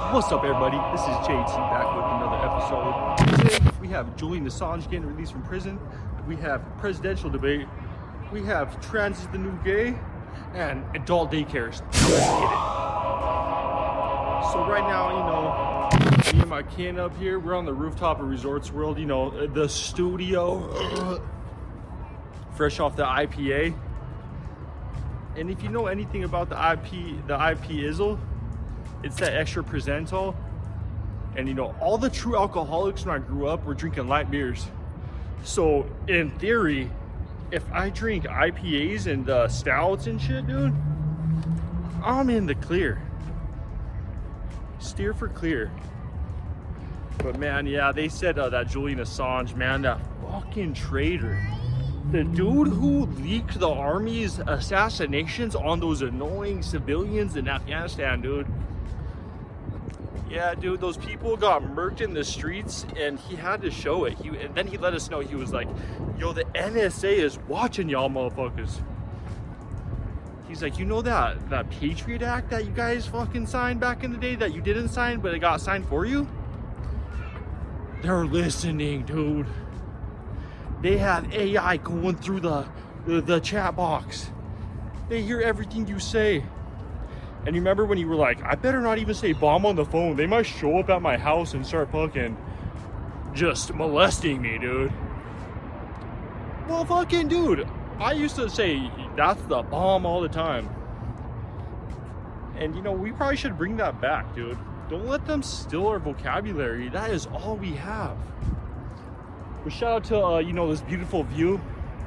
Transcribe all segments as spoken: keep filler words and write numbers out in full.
What's up, everybody? This is J T back with another episode. Today we have Julian Assange getting released from prison. We have presidential debate. We have trans is the new gay, and adult daycares. Let's get it. So right now, you know, me and my kin up here, we're on the rooftop of Resorts World. You know, the studio, fresh off the I P A. And if you know anything about the I P, the I P Izzle, it's that extra presentol. And you know, all the true alcoholics when I grew up were drinking light beers. So in theory, if I drink I P As and uh, stouts and shit, dude, I'm in the clear. Steer for clear. But man, yeah, they said uh, that Julian Assange, man, that fucking traitor. The dude who leaked the army's assassinations on those annoying civilians in Afghanistan, dude. Yeah, dude, those people got murked in the streets and he had to show it. He, and then he let us know, he was like, yo, the N S A is watching y'all motherfuckers. He's like, you know that, that Patriot Act that you guys fucking signed back in the day that you didn't sign, but it got signed for you? They're listening, dude. They have A I going through the, the, the chat box. They hear everything you say. And you remember when you were like, I better not even say bomb on the phone. They might show up at my house and start fucking just molesting me, dude. Well, fucking dude, I used to say that's the bomb all the time. And you know, we probably should bring that back, dude. Don't let them steal our vocabulary. That is all we have. But shout out to, uh, you know, this beautiful view.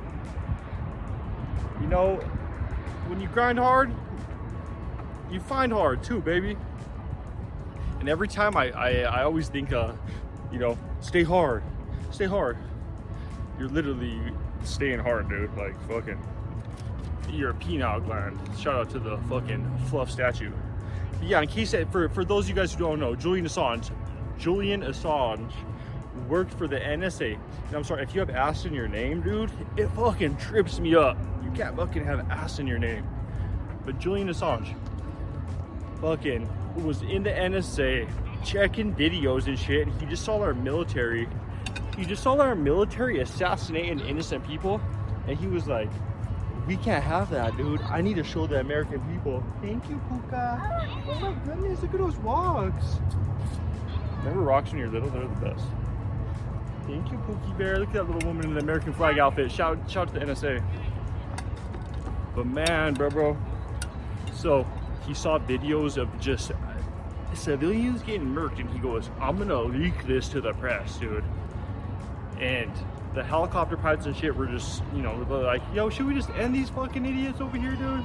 You know, when you grind hard, you find hard too, baby. And every time I, I, I always think, uh, you know, stay hard, stay hard. You're literally staying hard, dude. Like fucking, you're a penile gland. Shout out to the fucking fluff statue. But yeah, in case that, for, for those of you guys who don't know, Julian Assange, Julian Assange worked for the N S A. And I'm sorry, if you have ass in your name, dude, it fucking trips me up. You can't fucking have ass in your name. But Julian Assange fucking was in the N S A checking videos and shit, and he just saw our military he just saw our military assassinating innocent people, and he was like, we can't have that, dude. I need to show the American people. Thank you, Puka. Oh my goodness, look at those rocks. Remember rocks when you're little? They're the best. Thank you, Pookie Bear. Look at that little woman in the American flag outfit. Shout, shout to the N S A. But man, bro, bro. So he saw videos of just civilians getting murked, and he goes, I'm gonna leak this to the press, dude. And the helicopter pilots and shit were just, you know, like, yo, should we just end these fucking idiots over here, dude?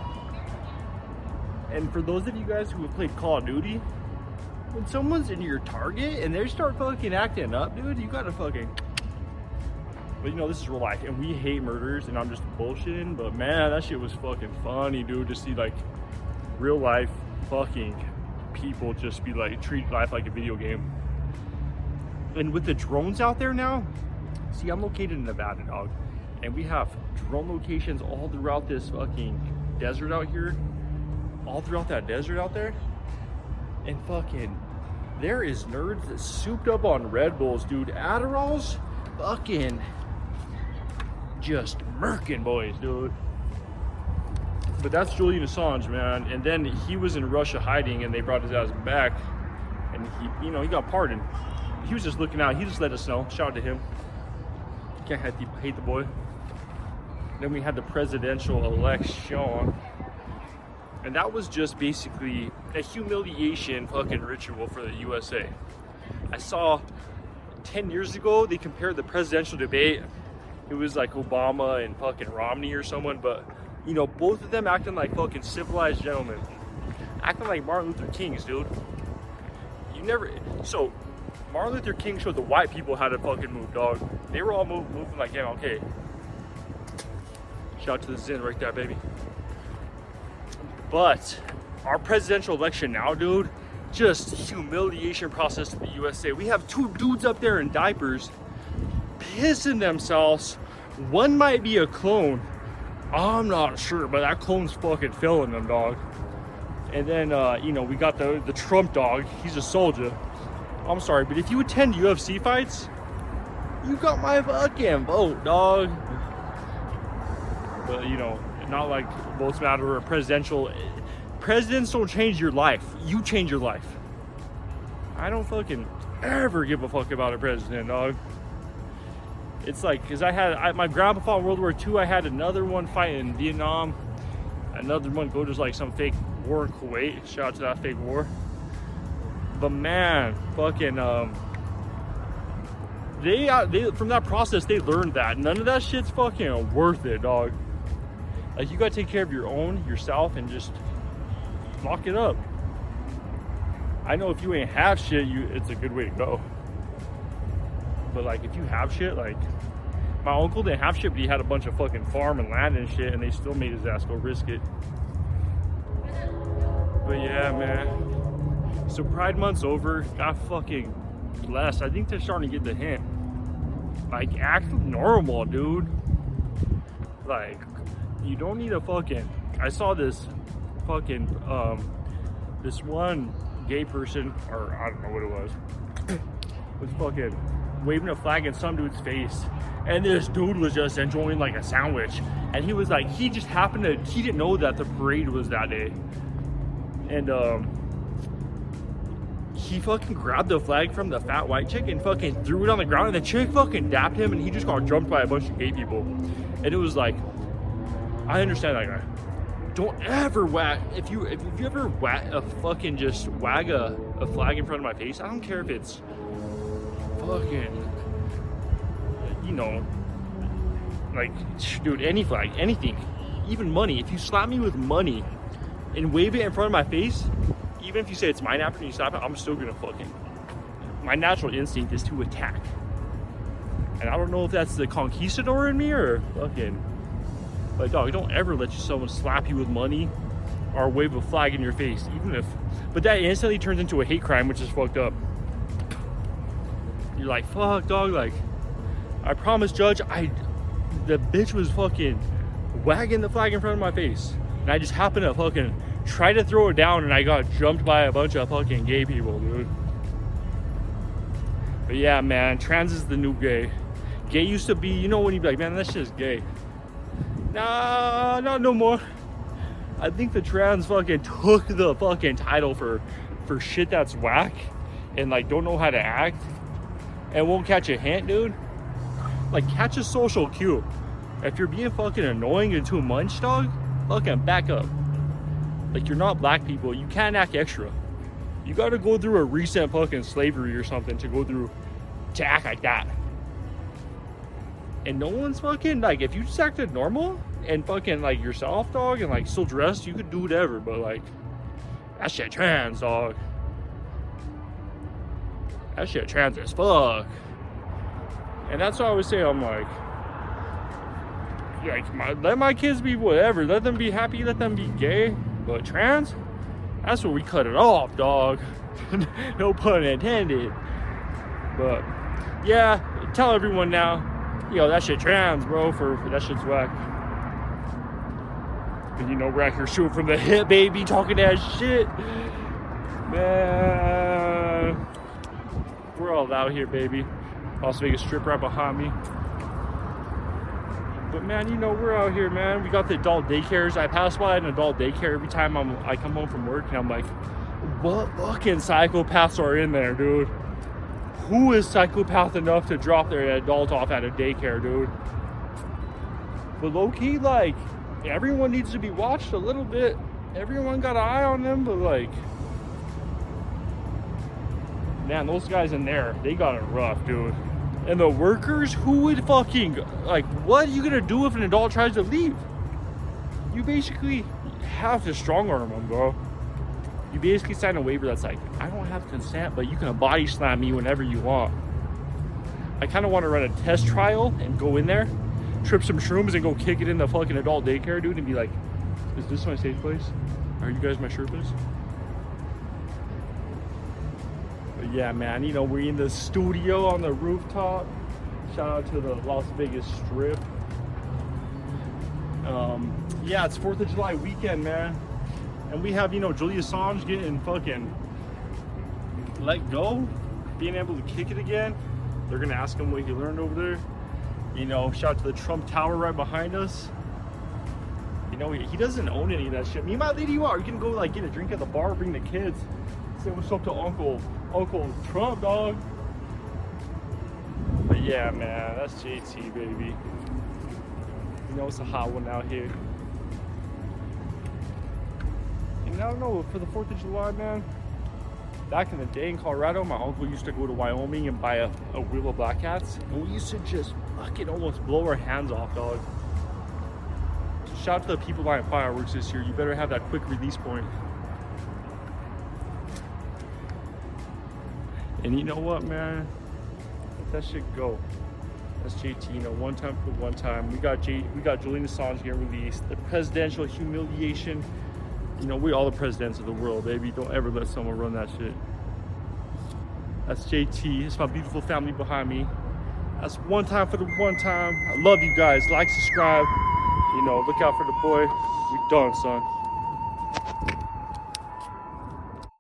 And for those of you guys who have played Call of Duty, when someone's in your target and they start fucking acting up, dude, you gotta fucking. But you know, this is real life, and we hate murders, and I'm just bullshitting, but man, that shit was fucking funny, dude, to see like real life fucking people just be like, treat life like a video game. And with the drones out there now, see, I'm located in Nevada, dog, and we have drone locations all throughout this fucking desert out here, all throughout that desert out there. And fucking, there is nerds that souped up on Red Bulls, dude. Adderalls, fucking, just murking boys, dude. But that's Julian Assange, man. And then he was in Russia hiding, and they brought his ass back, and he, you know, he got pardoned. He was just looking out. He just let us know. Shout out to him. Can't hate the, hate the boy. Then we had the presidential election. And that was just basically a humiliation fucking ritual for the U S A. I saw ten years ago, they compared the presidential debate. It was like Obama and fucking Romney or someone, but you know, both of them acting like fucking civilized gentlemen. Acting like Martin Luther Kings, dude. You never, so Martin Luther King showed the white people how to fucking move, dog. They were all move, moving like, yeah, okay. Shout out to the Zen right there, baby. But our presidential election now, dude, just humiliation process to the U S A. We have two dudes up there in diapers pissing themselves. One might be a clone. I'm not sure, but that clone's fucking filling them, dog. And then, uh, you know, we got the, the Trump dog. He's a soldier. I'm sorry, but if you attend U F C fights, you got my fucking vote, dog. But, you know, not like votes matter or presidential. Presidents don't change your life. You change your life. I don't fucking ever give a fuck about a president, dog. It's like, because I had, I, my grandpa fought in World War Two. I had another one fight in Vietnam. Another one go to like some fake war in Kuwait. Shout out to that fake war. But man, fucking, um, they, uh, they, from that process, they learned that. None of that shit's fucking worth it, dog. Like, you gotta take care of your own, yourself, and just lock it up. I know if you ain't have shit, you it's a good way to go. But like, if you have shit, like, my uncle didn't have shit, but he had a bunch of fucking farm and land and shit, and they still made his ass go risk it. But yeah, man. So Pride Month's over. Got fucking blessed. I think they're starting to get the hint. Like, act normal, dude. Like, you don't need a fucking... I saw this fucking, um, this one gay person, or I don't know what it was, was fucking waving a flag in some dude's face. And this dude was just enjoying like a sandwich. And he was like, he just happened to, he didn't know that the parade was that day. And, um, he fucking grabbed the flag from the fat white chick and fucking threw it on the ground, and the chick fucking dapped him, and he just got jumped by a bunch of gay people. And it was like, I understand that guy. Don't ever wag, if you if you ever wag a fucking just wag a, a flag in front of my face, I don't care if it's fucking, you know, like, dude, any flag, anything, even money. If you slap me with money and wave it in front of my face, even if you say it's mine after you slap it, I'm still gonna fucking, my natural instinct is to attack. And I don't know if that's the conquistador in me or fucking, but dog, don't ever let someone slap you with money or wave a flag in your face, even if, but that instantly turns into a hate crime, which is fucked up. You're like, fuck, dog, like, I promise, judge, I, the bitch was fucking wagging the flag in front of my face, and I just happened to fucking try to throw it down, and I got jumped by a bunch of fucking gay people, dude. But yeah, man, trans is the new gay. Gay used to be, you know, when you'd be like, man, that shit is gay. Nah, not no more. I think the trans fucking took the fucking title for for shit that's whack and like don't know how to act and won't catch a hint, dude. Like, catch a social cue. If you're being fucking annoying and too much, dog, fucking back up. Like, you're not black people. You can't act extra. You gotta go through a recent fucking slavery or something to go through to act like that. And no one's fucking, like, if you just acted normal and fucking, like, yourself, dog, and, like, still dressed, you could do whatever, but, like, that shit trans, dog. That shit trans as fuck. And that's what I would say, I'm like, like, my, let my kids be whatever. Let them be happy, let them be gay. But trans, that's where we cut it off, dog. No pun intended. But, yeah, tell everyone now, yo, that shit trans, bro, for, for that shit's whack. And you know, we're out here shooting from the hip, baby, talking that shit. Man, we're all out here, baby. Las Vegas Strip right behind me. But man, you know, we're out here, man. We got the adult daycares. I pass by an adult daycare every time I'm, I come home from work, and I'm like, what fucking psychopaths are in there, dude? Who is psychopath enough to drop their adult off at a daycare, dude? But low-key, like, everyone needs to be watched a little bit. Everyone got an eye on them, but like, man, those guys in there, they got it rough, dude. And the workers, who would fucking, like, what are you gonna do if an adult tries to leave? You basically have to strong arm them, bro. You basically sign a waiver that's like, I don't have consent, but you can body slam me whenever you want. I kind of want to run a test trial and go in there, trip some shrooms, and go kick it in the fucking adult daycare, dude, and be like, is this my safe place? Are you guys my Sherpas? But yeah, man, you know, we're in the studio on the rooftop. Shout out to the Las Vegas Strip. Um, yeah, it's fourth of July weekend, man. And we have, you know, Julian Assange getting fucking let go, being able to kick it again. They're gonna ask him what he learned over there. You know, shout out to the Trump Tower right behind us. You know, he, he doesn't own any of that shit. Me and my lady, you are. You can go like get a drink at the bar, bring the kids, say what's up to Uncle Uncle Trump, dog. But yeah, man, that's J T, baby. You know, it's a hot one out here. And I don't know, for the fourth of July, man, back in the day in Colorado, my uncle used to go to Wyoming and buy a, a wheel of Black Cats. And we used to just fucking almost blow our hands off, dog. So shout out to the people buying fireworks this year. You better have that quick release point. And you know what, man? Let that shit go. That's J T, you know, one time for one time. We got J, we got Julian Assange getting released. The presidential humiliation. You know, we all the presidents of the world, baby. Don't ever let someone run that shit. That's J T. It's my beautiful family behind me. That's one time for the one time. I love you guys. Like, subscribe. You know, look out for the boy. We done, son.